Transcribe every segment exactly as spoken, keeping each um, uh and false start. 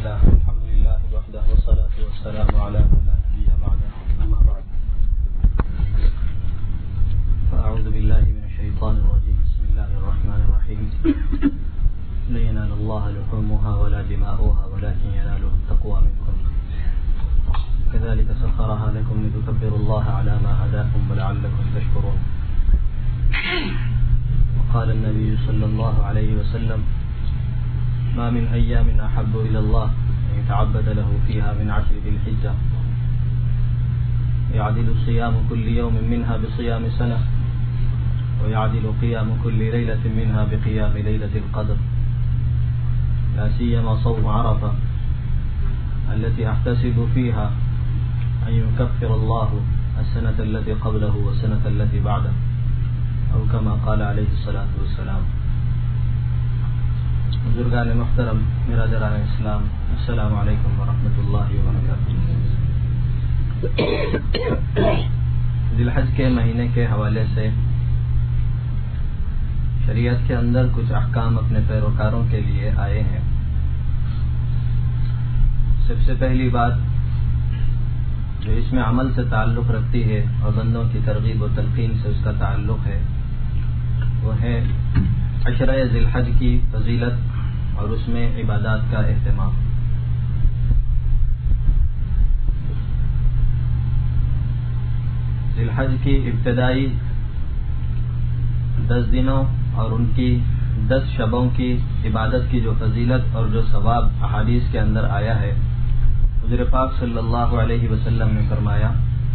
الله الحمد لله وحده والصلاة والسلام على من لا نبي بعده أما بعد فأعوذ بالله من الشيطان الرجيم بسم الله الرحمن الرحيم لن ينال الله لحومها ولا دماؤها ولكن يناله التقوى منكم كذلك سخرها لكم لتكبروا الله على ما هداكم ولعلكم تشكرون وقال النبي صلى الله عليه وسلم ما من أيام أحب إلى الله أن يتعبد له فيها من عشر ذي الحجة يعدل صيام كل يوم منها بصيام سنة ويعدل قيام كل ليلة منها بقيام ليلة القدر لا سيما صوم عرفة التي أحتسب فيها أن يكفر الله السنة التي قبله والسنة التي بعده أو كما قال عليه الصلاة والسلام. بزرگان محترم، برادران اسلام، السلام علیکم ورحمۃ اللہ وبرکاتہ. ذی الحج کے مہینے کے حوالے سے شریعت کے اندر کچھ احکام اپنے پیروکاروں کے لیے آئے ہیں. سب سے پہلی بات جو اس میں عمل سے تعلق رکھتی ہے اور بندوں کی ترغیب و تلقین سے اس کا تعلق ہے وہ ہے عشرہ ذی الحج کی فضیلت اور اس میں عبادات کا اہتمام. ذی الحج کی ابتدائی دس دنوں اور ان کی دس شبوں کی عبادت کی جو فضیلت اور جو ثواب احادیث کے اندر آیا ہے، حضور پاک صلی اللہ علیہ وسلم نے فرمایا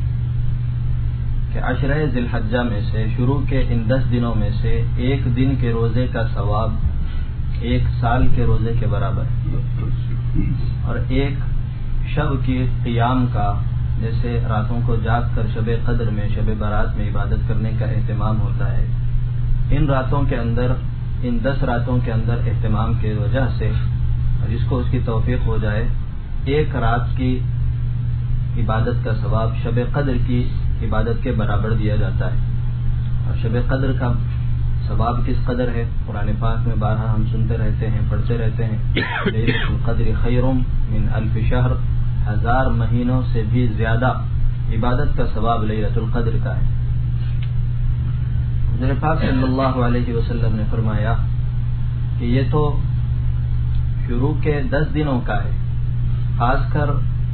کہ عشرہ ذی الحجہ میں سے شروع کے ان دس دنوں میں سے ایک دن کے روزے کا ثواب ایک سال کے روزے کے برابر ہے، اور ایک شب کی قیام کا، جیسے راتوں کو جاگ کر شب قدر میں شب برات میں عبادت کرنے کا اہتمام ہوتا ہے، ان راتوں کے اندر، ان دس راتوں کے اندر اہتمام کی وجہ سے جس کو اس کی توفیق ہو جائے ایک رات کی عبادت کا ثواب شب قدر کی عبادت کے برابر دیا جاتا ہے. اور شب قدر کا ثواب کس قدر ہے؟ قرآن پاک میں بارہا ہم سنتے رہتے ہیں، پڑھتے رہتے ہیں، لیلۃ القدر خیر من الف شہر، ہزار مہینوں سے بھی زیادہ عبادت کا ثواب لیلۃ القدر کا ہے. حضور پاک صلی اللہ علیہ وسلم نے فرمایا کہ یہ تو شروع کے دس دنوں کا ہے، خاص کر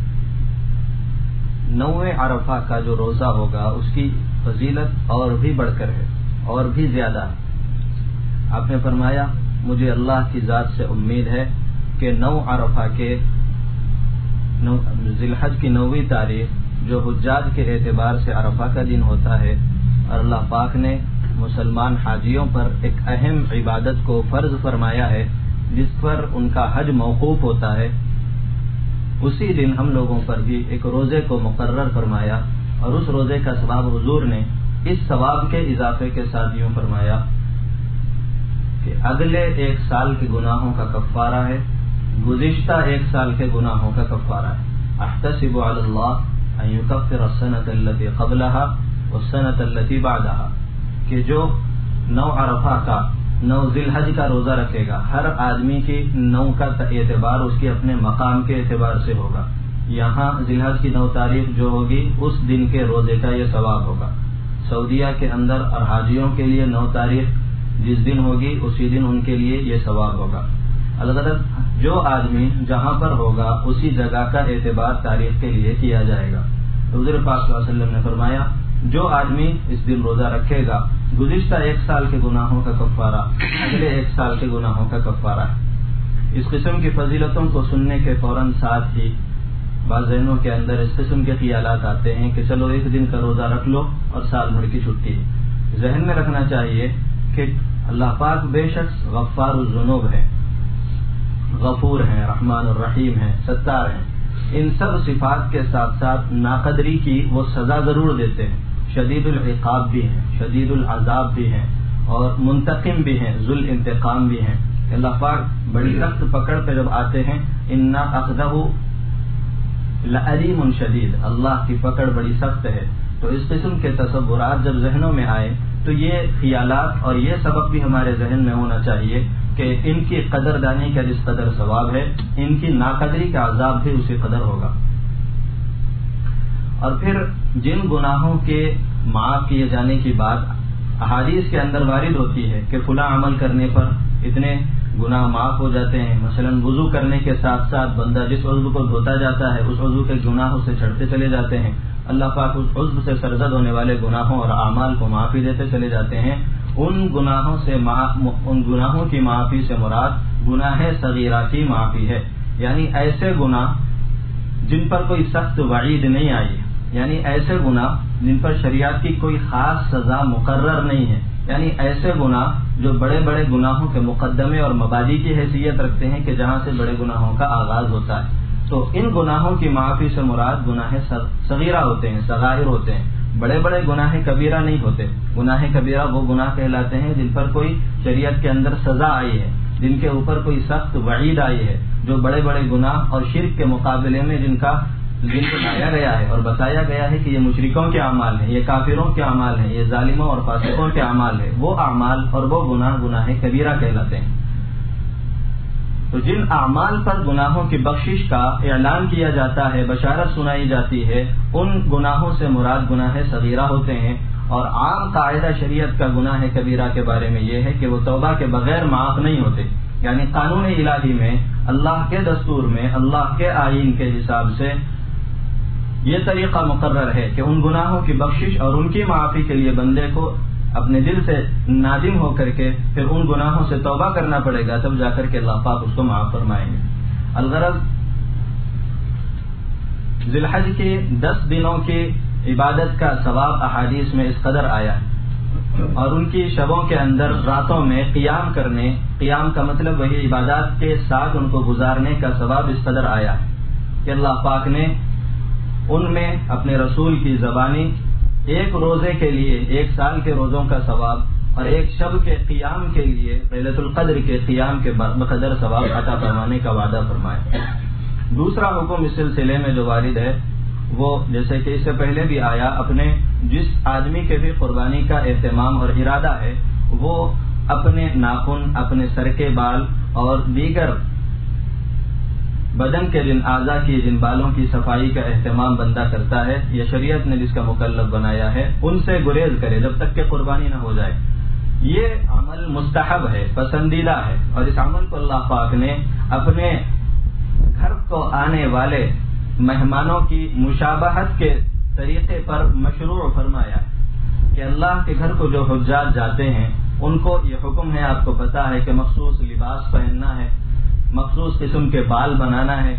نویں عرفہ کا جو روزہ ہوگا اس کی فضیلت اور بھی بڑھ کر ہے اور بھی زیادہ ہے. آپ نے فرمایا مجھے اللہ کی ذات سے امید ہے کہ نو عرفہ کے ذی الحج کی نویں تاریخ جو حجاج کے اعتبار سے عرفہ کا دن ہوتا ہے اور اللہ پاک نے مسلمان حاجیوں پر ایک اہم عبادت کو فرض فرمایا ہے جس پر ان کا حج موقوف ہوتا ہے، اسی دن ہم لوگوں پر بھی ایک روزے کو مقرر فرمایا اور اس روزے کا ثواب حضور نے اس ثواب کے اضافے کے ساتھ یوں فرمایا کہ اگلے ایک سال کے گناہوں کا کفارہ ہے، گزشتہ ایک سال کے گناہوں کا کفارہ ہے. احتسب علی اللہ ان یکفر السنۃ التي قبلها والسنۃ التي بعدها، کہ جو نو عرفہ کا، نو ذی الحج کا روزہ رکھے گا، ہر آدمی کی نو کا اعتبار اس کے اپنے مقام کے اعتبار سے ہوگا. یہاں ذی الحج کی نو تاریخ جو ہوگی اس دن کے روزے کا یہ ثواب ہوگا. سعودیہ کے اندر اور حاجیوں کے لیے نو تاریخ جس دن ہوگی اسی دن ان کے لیے یہ ثواب ہوگا. البتہ جو آدمی جہاں پر ہوگا اسی جگہ کا اعتبار تاریخ کے لیے کیا جائے گا. حضور پاک صلی اللہ علیہ وسلم نے فرمایا جو آدمی اس دن روزہ رکھے گا گزشتہ ایک سال کے گناہوں کا کفارہ اگلے ایک سال کے گناہوں کا کفارہ ہے. اس قسم کی فضیلتوں کو سننے کے فوراً ساتھ ہی بعض ذہنوں کے اندر اس قسم کے خیالات آتے ہیں کہ چلو ایک دن کا روزہ رکھ لو اور سال بھر کی چھٹی. ذہن میں رکھنا چاہیے کہ اللہ پاک بے شک غفار الذنوب ہے، غفور ہیں، رحمان الرحیم ہیں، ستار ہیں. ان سب صفات کے ساتھ ساتھ ناقدری کی وہ سزا ضرور دیتے ہیں، شدید العقاب بھی ہیں، شدید العذاب بھی ہیں اور منتقم بھی ہیں، ذو الانتقام بھی ہیں. اللہ پاک بڑی سخت پکڑ پہ جب آتے ہیں انا اخذہ لعلیم شدید، اللہ کی پکڑ بڑی سخت ہے. تو اس قسم کے تصورات جب ذہنوں میں آئے تو یہ خیالات اور یہ سبق بھی ہمارے ذہن میں ہونا چاہیے کہ ان کی قدردانی کا جس قدر ثواب ہے ان کی ناقدری کا عذاب بھی اسی قدر ہوگا. اور پھر جن گناہوں کے معاف کیے جانے کی بات احادیث کے اندر وارد ہوتی ہے کہ فلاں عمل کرنے پر اتنے گناہ معاف ہو جاتے ہیں، مثلا وضو کرنے کے ساتھ ساتھ بندہ جس عضو کو دھوتا جاتا ہے اس عضو کے گناہ اسے چڑھتے چلے جاتے ہیں، اللہ پاک اس عضو سے سرزد ہونے والے گناہوں اور اعمال کو معافی دیتے چلے جاتے ہیں. ان گناہوں سے ان گناہوں کی معافی سے مراد گناہ صغیرہ کی معافی ہے، یعنی ایسے گناہ جن پر کوئی سخت وعید نہیں آئی، یعنی ایسے گناہ جن پر شریعت کی کوئی خاص سزا مقرر نہیں ہے، یعنی ایسے گناہ جو بڑے بڑے گناہوں کے مقدمے اور مبادی کی حیثیت رکھتے ہیں کہ جہاں سے بڑے گناہوں کا آغاز ہوتا ہے. تو ان گناہوں کی معافی سے مراد گناہ صغیرہ ہوتے ہیں، صغائر ہوتے ہیں. بڑے بڑے گناہ کبیرہ نہیں ہوتے. گناہ کبیرہ وہ گناہ کہلاتے ہیں جن پر کوئی شریعت کے اندر سزا آئی ہے، جن کے اوپر کوئی سخت وعید آئی ہے. جو بڑے بڑے گناہ اور شرک کے مقابلے میں جن کا جن کو لایا گیا ہے اور بتایا گیا ہے کہ یہ مشرکوں کے اعمال ہیں، یہ کافروں کے اعمال ہیں، یہ ظالموں اور فاسقوں کے اعمال ہیں، وہ اعمال اور وہ گناہ گناہ کبیرہ کہلاتے ہیں. تو جن اعمال پر گناہوں کی بخشش کا اعلان کیا جاتا ہے، بشارت سنائی جاتی ہے، ان گناہوں سے مراد گناہ صغیرہ ہوتے ہیں. اور عام قاعدہ شریعت کا گناہ کبیرہ کے بارے میں یہ ہے کہ وہ توبہ کے بغیر معاف نہیں ہوتے. یعنی قانون الہی میں، اللہ کے دستور میں، اللہ کے آئین کے حساب سے یہ طریقہ مقرر ہے کہ ان گناہوں کی بخشش اور ان کی معافی کے لیے بندے کو اپنے دل سے نادم ہو کر کے پھر ان گناہوں سے توبہ کرنا پڑے گا، تب جا کر کے اللہ پاک اس کو معاف فرمائیں گے. الغرض ذی الحج کے دس دنوں کی عبادت کا ثواب احادیث میں اس قدر آیا ہے، اور ان کی شبوں کے اندر راتوں میں قیام کرنے، قیام کا مطلب وہی عبادات کے ساتھ ان کو گزارنے کا ثواب اس قدر آیا ہے کہ اللہ پاک نے ان میں اپنے رسول کی زبانی ایک روزے کے لیے ایک سال کے روزوں کا ثواب اور ایک شب کے قیام کے لیے لیلۃ القدر کے قیام کے بقدر ثواب عطا فرمانے کا وعدہ فرمایا. دوسرا حکم اس سلسلے میں جو وارد ہے وہ جیسے کہ اس سے پہلے بھی آیا، اپنے جس آدمی کے بھی قربانی کا اہتمام اور ارادہ ہے وہ اپنے ناخن، اپنے سر کے بال اور دیگر بدن کے جن اعضاء کی جن بالوں کی صفائی کا اہتمام بندہ کرتا ہے، یہ شریعت نے جس کا مکلف بنایا ہے، ان سے گریز کرے جب تک کہ قربانی نہ ہو جائے. یہ عمل مستحب ہے، پسندیدہ ہے، اور اس عمل کو اللہ پاک نے اپنے گھر کو آنے والے مہمانوں کی مشابہت کے طریقے پر مشروع فرمایا کہ اللہ کے گھر کو جو حجاج جاتے ہیں ان کو یہ حکم ہے، آپ کو پتا ہے کہ مخصوص لباس پہننا ہے، مخصوص قسم کے بال بنانا ہے،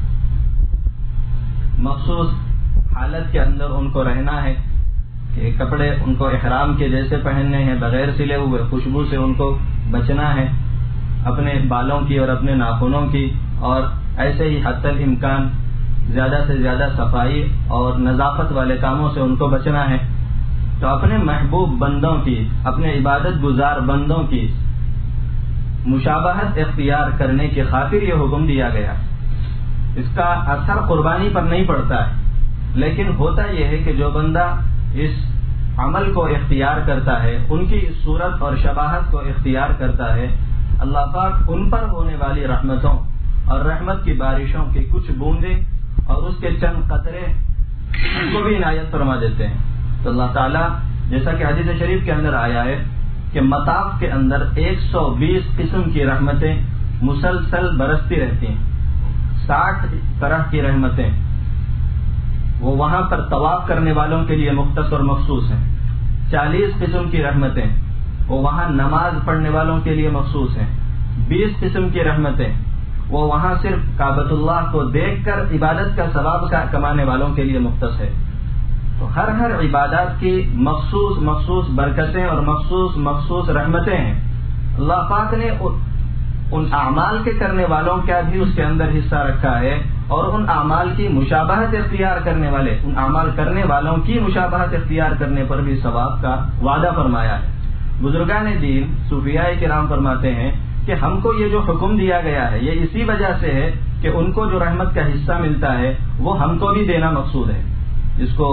مخصوص حالت کے اندر ان کو رہنا ہے کہ کپڑے ان کو احرام کے جیسے پہننے ہیں، بغیر سلے ہوئے، خوشبو سے ان کو بچنا ہے، اپنے بالوں کی اور اپنے ناخنوں کی، اور ایسے ہی حتی الامکان زیادہ سے زیادہ صفائی اور نظافت والے کاموں سے ان کو بچنا ہے. تو اپنے محبوب بندوں کی، اپنے عبادت گزار بندوں کی مشابہت اختیار کرنے کی خاطر یہ حکم دیا گیا. اس کا اثر قربانی پر نہیں پڑتا ہے، لیکن ہوتا یہ ہے کہ جو بندہ اس عمل کو اختیار کرتا ہے، ان کی صورت اور شباہت کو اختیار کرتا ہے، اللہ پاک ان پر ہونے والی رحمتوں اور رحمت کی بارشوں کی کچھ بوندیں اور اس کے چند قطرے ان کو بھی عنایت فرما دیتے ہیں. تو اللہ تعالیٰ جیسا کہ حدیث شریف کے اندر آیا ہے کہ مطاف کے اندر ایک سو بیس قسم کی رحمتیں مسلسل برستی رہتی ہیں. ساٹھ طرح کی رحمتیں وہ وہاں پر طواف کرنے والوں کے لیے مختص اور مخصوص ہیں. چالیس قسم کی رحمتیں وہ وہاں نماز پڑھنے والوں کے لیے مخصوص ہیں. بیس قسم کی رحمتیں وہ وہاں صرف کعبۃ اللہ کو دیکھ کر عبادت کا ثواب کا کمانے والوں کے لیے مختص ہے. تو ہر ہر عبادات کی مخصوص مخصوص برکتیں اور مخصوص مخصوص رحمتیں ہیں. اللہ پاک نے ان اعمال کے کرنے والوں کا بھی اس کے اندر حصہ رکھا ہے، اور ان اعمال کی مشابہت اختیار کرنے والے، ان اعمال کرنے والوں کی مشابہت اختیار کرنے پر بھی ثواب کا وعدہ فرمایا ہے. بزرگان دین صوفیاء کرام فرماتے ہیں کہ ہم کو یہ جو حکم دیا گیا ہے یہ اسی وجہ سے ہے کہ ان کو جو رحمت کا حصہ ملتا ہے وہ ہم کو بھی دینا مقصود ہے. جس کو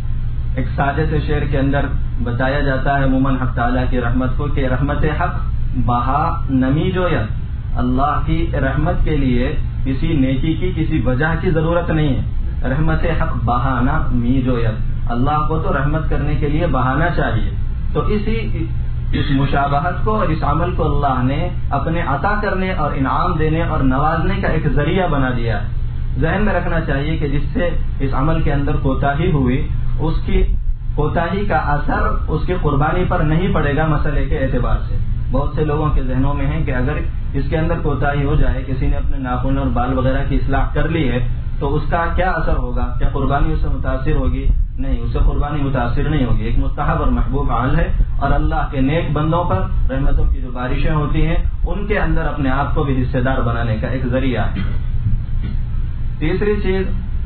ایک سادے سے شعر کے اندر بتایا جاتا ہے عموماً حق تعالیٰ کی رحمت کو کہ رحمت حق بہا نمی جویت، اللہ کی رحمت کے لیے کسی نیکی کی کسی وجہ کی ضرورت نہیں ہے. رحمت حق بہانا می جویت، اللہ کو تو رحمت کرنے کے لیے بہانا چاہیے. تو اسی اس مشابہت کو اور اس عمل کو اللہ نے اپنے عطا کرنے اور انعام دینے اور نوازنے کا ایک ذریعہ بنا دیا ہے. ذہن میں رکھنا چاہیے کہ جس سے اس عمل کے اندر کوتاہی ہوئی، اس کی کوتاہی کا اثر اس کی قربانی پر نہیں پڑے گا مسئلے کے اعتبار سے. بہت سے لوگوں کے ذہنوں میں ہے کہ اگر اس کے اندر کوتاہی ہو جائے، کسی نے اپنے ناخن اور بال وغیرہ کی اصلاح کر لی ہے تو اس کا کیا اثر ہوگا، کیا قربانی اس سے متاثر ہوگی؟ نہیں، اس سے قربانی متاثر نہیں ہوگی. ایک مستحب اور محبوب عمل ہے، اور اللہ کے نیک بندوں پر رحمتوں کی جو بارشیں ہوتی ہیں ان کے اندر اپنے آپ کو بھی حصے دار بنانے کا ایک ذریعہ ہے. تیسری چیز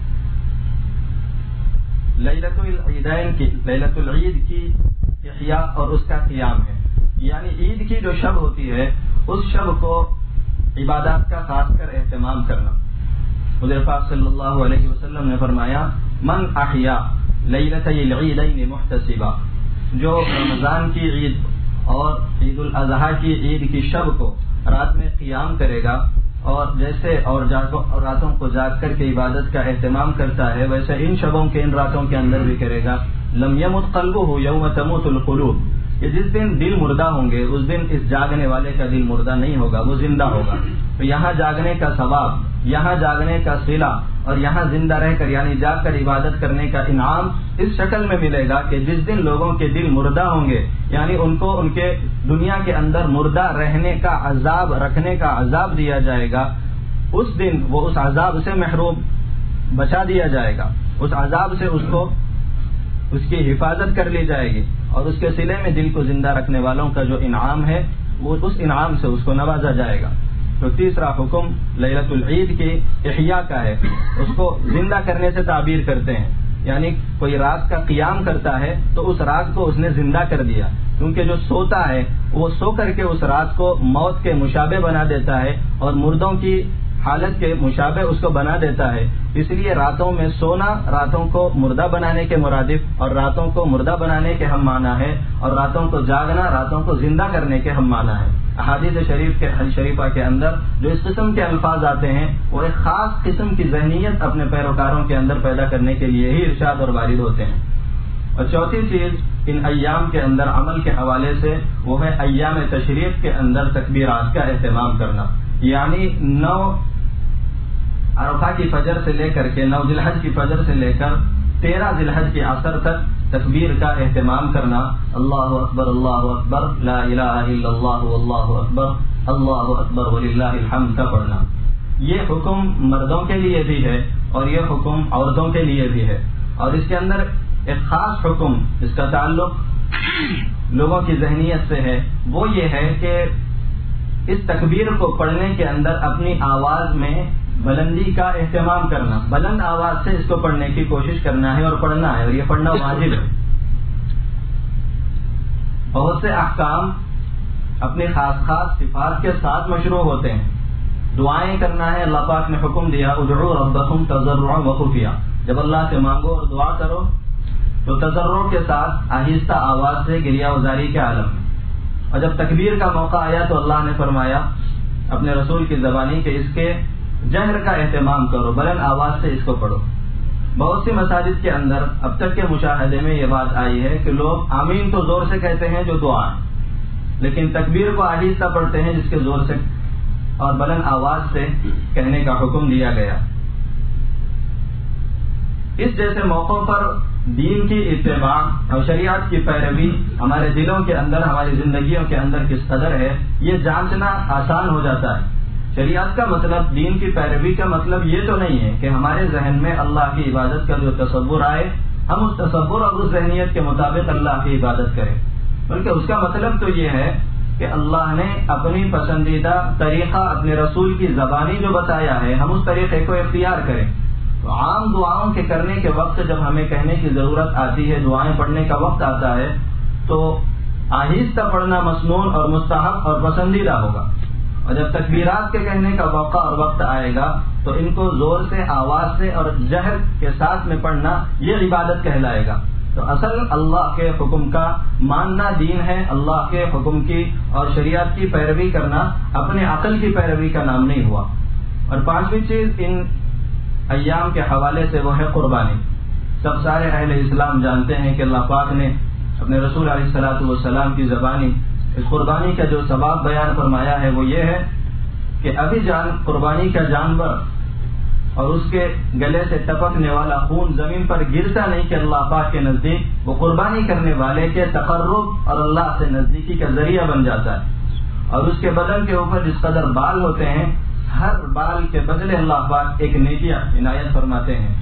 لیلۃ العیدین کی لیلۃ العید کی احیاء اور اس کا قیام ہے. یعنی عید کی جو شب ہوتی ہے اس شب کو عبادات کا خاص کر اہتمام کرنا. حضور پاک صلی اللہ علیہ وسلم نے فرمایا من احیا لیلتي العیدین محتسبا، جو رمضان کی عید اور عید الاضحیٰ کی عید کی شب کو رات میں قیام کرے گا اور جیسے اور راتوں کو جاگ کر کے عبادت کا اہتمام کرتا ہے ویسے ان شبوں کے ان راتوں کے اندر بھی کرے گا. لم يمت قلبه یوم تموت القلوب، کہ جس دن دل مردہ ہوں گے اس دن اس جاگنے والے کا دل مردہ نہیں ہوگا، وہ زندہ ہوگا. تو یہاں جاگنے کا ثواب، یہاں جاگنے کا صلہ اور یہاں زندہ رہ کر یعنی جاگ کر عبادت کرنے کا انعام اس شکل میں ملے گا کہ جس دن لوگوں کے دل مردہ ہوں گے، یعنی ان کو ان کے دنیا کے اندر مردہ رہنے کا عذاب، رکھنے کا عذاب دیا جائے گا، اس دن وہ اس عذاب سے محروم بچا دیا جائے گا. اس عذاب سے اس کو اس کی حفاظت کر لی جائے گی اور اس کے صلے میں دل کو زندہ رکھنے والوں کا جو انعام ہے وہ اس انعام سے اس کو نوازا جائے گا. تو تیسرا حکم لیلۃ العید کی احیاء کا ہے، اس کو زندہ کرنے سے تعبیر کرتے ہیں. یعنی کوئی رات کا قیام کرتا ہے تو اس رات کو اس نے زندہ کر دیا، کیونکہ جو سوتا ہے وہ سو کر کے اس رات کو موت کے مشابہ بنا دیتا ہے اور مردوں کی حالت کے مشابہ اس کو بنا دیتا ہے. اس لیے راتوں میں سونا راتوں کو مردہ بنانے کے مرادف اور راتوں کو مردہ بنانے کے ہم معنی ہے، اور راتوں کو جاگنا راتوں کو زندہ کرنے کے ہم معنی ہے. احادیث شریف کے شریفہ کے اندر جو اس قسم کے الفاظ آتے ہیں وہ ایک خاص قسم کی ذہنیت اپنے پیروکاروں کے اندر پیدا کرنے کے لیے ہی ارشاد اور وارد ہوتے ہیں. اور چوتھی چیز ان ایام کے اندر عمل کے حوالے سے وہ ہے ایام تشریف کے اندر تکبیرات کا اہتمام کرنا. یعنی نو عرفہ کی فجر سے لے کر کے نو ذی الحج کی فجر سے لے کر تیرہ ذی الحج کی عصر تک تکبیر کا اہتمام کرنا. اللہ اکبر اللہ اکبر لا الہ الا اللہ واللہ اکبر اللہ اکبر وللہ الحمد کا پڑھنا. یہ حکم مردوں کے لیے بھی ہے اور یہ حکم عورتوں کے لیے بھی ہے. اور اس کے اندر ایک خاص حکم اس کا تعلق لوگوں کی ذہنیت سے ہے، وہ یہ ہے کہ اس تکبیر کو پڑھنے کے اندر اپنی آواز میں بلندی کا اہتمام کرنا، بلند آواز سے اس کو پڑھنے کی کوشش کرنا ہے اور پڑھنا ہے، اور یہ پڑھنا واجب ہے. بہت سے احکام اپنے خاص خاص صفات کے ساتھ مشروع ہوتے ہیں. دعائیں کرنا ہے، اللہ پاک نے حکم دیا ادعوا ربکم تضرعا وخفیا، جب اللہ سے مانگو اور دعا کرو تو تضرع کے ساتھ آہستہ آواز سے گریہ وزاری کے عالم میں. اور جب تکبیر کا موقع آیا تو اللہ نے فرمایا اپنے رسول کی زبانی کہ اس کے جہر کا اہتمام کرو، بلند آواز سے اس کو پڑھو. بہت سی مساجد کے اندر اب تک کے مشاہدے میں یہ بات آئی ہے کہ لوگ آمین تو زور سے کہتے ہیں جو دعا ہے، لیکن تکبیر کو آہستہ پڑھتے ہیں جس کے زور سے اور بلند آواز سے کہنے کا حکم دیا گیا. اس جیسے موقعوں پر دین کی اتباع اور شریعت کی پیروی ہمارے دلوں کے اندر، ہماری زندگیوں کے اندر کس قدر ہے یہ جانچنا آسان ہو جاتا ہے. شریعت کا مطلب، دین کی پیروی کا مطلب یہ تو نہیں ہے کہ ہمارے ذہن میں اللہ کی عبادت کا جو تصور آئے ہم اس تصور اور اس ذہنیت کے مطابق اللہ کی عبادت کریں، بلکہ اس کا مطلب تو یہ ہے کہ اللہ نے اپنی پسندیدہ طریقہ اپنے رسول کی زبانی جو بتایا ہے ہم اس طریقے کو اختیار کریں. تو عام دعاؤں کے کرنے کے وقت جب ہمیں کہنے کی ضرورت آتی ہے، دعائیں پڑھنے کا وقت آتا ہے، تو آہستہ پڑھنا مسنون اور مستحب اور پسندیدہ ہوگا. اور جب تکبیرات کے کہنے کا موقع اور وقت آئے گا تو ان کو زور سے، آواز سے اور جہر کے ساتھ میں پڑھنا یہ عبادت کہلائے گا. تو اصل اللہ کے حکم کا ماننا دین ہے، اللہ کے حکم کی اور شریعت کی پیروی کرنا اپنے عقل کی پیروی کا نام نہیں ہوا۔ اور پانچویں چیز ان ایام کے حوالے سے وہ ہے قربانی۔ سب سارے اہل اسلام جانتے ہیں کہ اللہ پاک نے اپنے رسول علیہ الصلوۃ والسلام کی زبانی اس قربانی کا جو ثواب بیان فرمایا ہے وہ یہ ہے کہ ابھی جان قربانی کا جانور اور اس کے گلے سے ٹپکنے والا خون زمین پر گرتا نہیں کہ اللہ پاک کے نزدیک وہ قربانی کرنے والے کے تقرب اور اللہ سے نزدیکی کا ذریعہ بن جاتا ہے۔ اور اس کے بدن کے اوپر جس قدر بال ہوتے ہیں، ہر بال کے بدلے اللہ پاک ایک نیکی عنایت فرماتے ہیں۔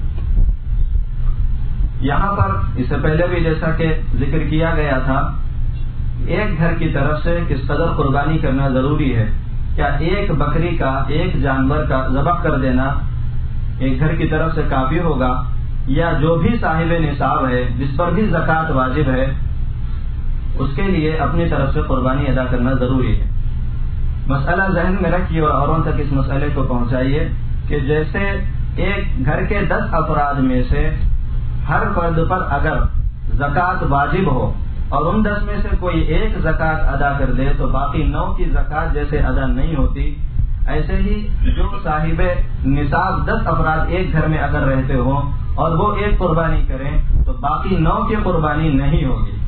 یہاں پر اس سے پہلے بھی جیسا کہ ذکر کیا گیا تھا، ایک گھر کی طرف سے کس قدر قربانی کرنا ضروری ہے۔ کیا ایک بکری کا، ایک جانور کا ذبح کر دینا ایک گھر کی طرف سے کافی ہوگا، یا جو بھی صاحب نصاب ہے جس پر بھی زکوٰۃ واجب ہے اس کے لیے اپنی طرف سے قربانی ادا کرنا ضروری ہے؟ مسئلہ ذہن میں رکھیے اور اوروں تک اس مسئلے کو پہنچائیے کہ جیسے ایک گھر کے دس افراد میں سے ہر فرد پر اگر زکوٰۃ واجب ہو اور ان دس میں سے کوئی ایک زکوٰۃ ادا کر دے تو باقی نو کی زکوٰۃ جیسے ادا نہیں ہوتی، ایسے ہی جو صاحب نصاب دس افراد ایک گھر میں اگر رہتے ہوں اور وہ ایک قربانی کریں تو باقی نو کی قربانی نہیں ہوگی۔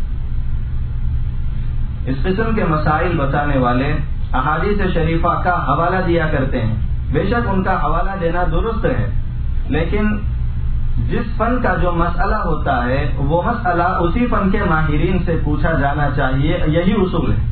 اس قسم کے مسائل بتانے والے احادیث شریفہ کا حوالہ دیا کرتے ہیں۔ بے شک ان کا حوالہ دینا درست ہے، لیکن جس فن کا جو مسئلہ ہوتا ہے وہ مسئلہ اسی فن کے ماہرین سے پوچھا جانا چاہیے، یہی اصول ہے۔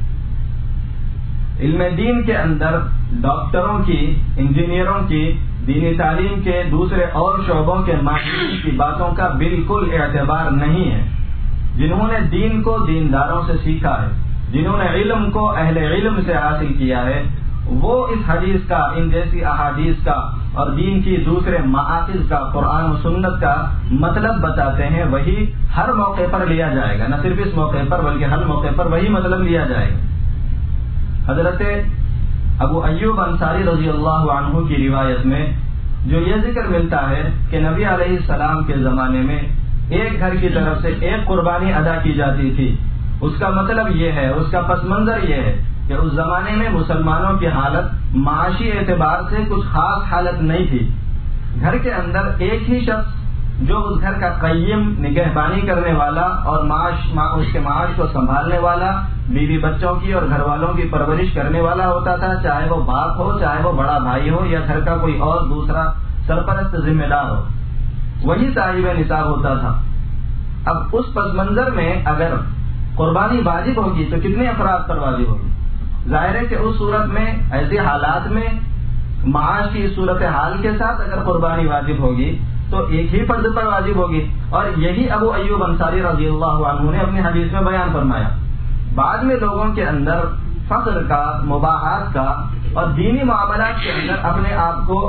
علم دین کے اندر ڈاکٹروں کی، انجینئروں کی، دینی تعلیم کے دوسرے اور شعبوں کے ماہرین کی باتوں کا بالکل اعتبار نہیں ہے۔ جنہوں نے دین کو دینداروں سے سیکھا ہے، جنہوں نے علم کو اہل علم سے حاصل کیا ہے، وہ اس حدیث کا، ان جیسی احادیث کا اور دین کی دوسرے مآخذ کا، قرآن و سنت کا مطلب بتاتے ہیں، وہی ہر موقع پر لیا جائے گا، نہ صرف اس موقع پر بلکہ ہر موقع پر وہی مطلب لیا جائے گا۔ حضرت ابو ایوب انصاری رضی اللہ عنہ کی روایت میں جو یہ ذکر ملتا ہے کہ نبی علیہ السلام کے زمانے میں ایک گھر کی طرف سے ایک قربانی ادا کی جاتی تھی، اس کا مطلب یہ ہے، اس کا پس منظر یہ ہے کہ اس زمانے میں مسلمانوں کی حالت معاشی اعتبار سے کچھ خاص حالت نہیں تھی۔ گھر کے اندر ایک ہی شخص جو اس گھر کا قیم، نگہبانی کرنے والا اور معاش اس کے معاش کو سنبھالنے والا، بیوی بچوں کی اور گھر والوں کی پرورش کرنے والا ہوتا تھا، چاہے وہ باپ ہو، چاہے وہ بڑا بھائی ہو یا گھر کا کوئی اور دوسرا سرپرست ذمہ دار ہو، وہی صاحب نصاب ہوتا تھا۔ اب اس پس منظر میں اگر قربانی واجب ہوگی تو کتنے افراد پر واجب ہوگی؟ ظاہر ہے کہ اس صورت میں، ایسے حالات میں، معاش کی صورت حال کے ساتھ اگر قربانی واجب ہوگی تو ایک ہی فرد پر واجب ہوگی، اور یہی ابو ایوب انصاری رضی اللہ عنہ نے اپنی حدیث میں بیان فرمایا۔ بعد میں لوگوں کے اندر فخر کا، مباحات کا اور دینی معاملات کے اندر اپنے آپ کو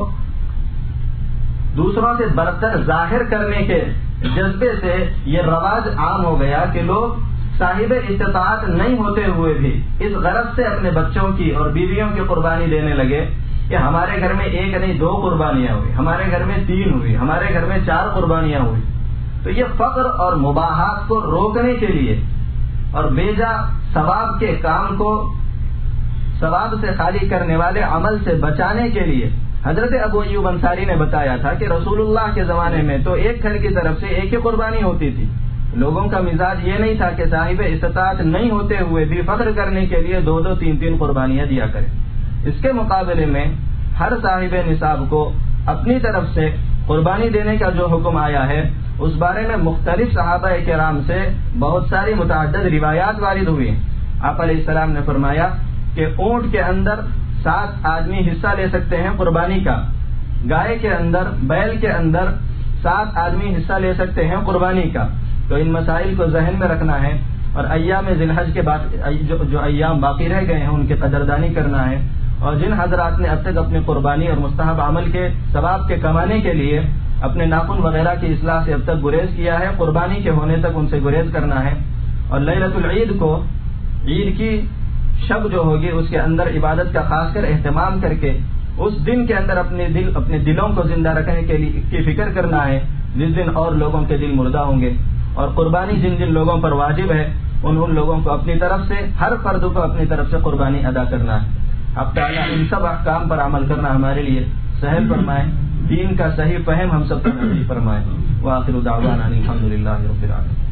دوسروں سے برتر ظاہر کرنے کے جذبے سے یہ رواج عام ہو گیا کہ لوگ صاحب استطاعت نہیں ہوتے ہوئے بھی اس غرض سے اپنے بچوں کی اور بیویوں کی قربانی دینے لگے کہ ہمارے گھر میں ایک نہیں دو قربانیاں ہوئی، ہمارے گھر میں تین ہوئی، ہمارے گھر میں چار قربانیاں ہوئی۔ تو یہ فقر اور مباحات کو روکنے کے لیے اور بیجا ثواب کے کام کو ثواب سے خالی کرنے والے عمل سے بچانے کے لیے حضرت ابو ایوب انصاری نے بتایا تھا کہ رسول اللہ کے زمانے میں تو ایک گھر کی طرف سے ایک ہی قربانی ہوتی تھی۔ لوگوں کا مزاج یہ نہیں تھا کہ صاحب استطاعت نہیں ہوتے ہوئے بھی فخر کرنے کے لیے دو دو تین تین قربانیاں دیا کریں۔ اس کے مقابلے میں ہر صاحب نصاب کو اپنی طرف سے قربانی دینے کا جو حکم آیا ہے اس بارے میں مختلف صحابہ کرام سے بہت ساری متعدد روایات وارد ہوئی ہیں۔ آپ علیہ السلام نے فرمایا کہ اونٹ کے اندر سات آدمی حصہ لے سکتے ہیں قربانی کا، گائے کے اندر، بیل کے اندر سات آدمی حصہ لے سکتے ہیں قربانی کا۔ تو ان مسائل کو ذہن میں رکھنا ہے اور ایام ذی الحج کے بعد جو, جو ایام باقی رہ گئے ہیں ان کی قدردانی کرنا ہے، اور جن حضرات نے اب تک اپنی قربانی اور مستحب عمل کے ثواب کے کمانے کے لیے اپنے ناخن وغیرہ کی اصلاح سے اب تک گریز کیا ہے، قربانی کے ہونے تک ان سے گریز کرنا ہے، اور لیلۃ العید کو، عید کی شب جو ہوگی اس کے اندر عبادت کا خاص کر اہتمام کر کے اس دن کے اندر اپنے دل اپنے دلوں کو زندہ رکھنے کے لیے کی فکر کرنا ہے جس دن اور لوگوں کے دل مردہ ہوں گے۔ اور قربانی جن جن لوگوں پر واجب ہے ان ان لوگوں کو اپنی طرف سے، ہر فرد کو اپنی طرف سے قربانی ادا کرنا ہے۔ اب تعالیٰ ان سب احکام پر عمل کرنا ہمارے لیے سہل فرمائے، دین کا صحیح فہم ہم سب پر نصیب فرمائے۔ وآخر دعوانا الحمد للہ رب العالمین۔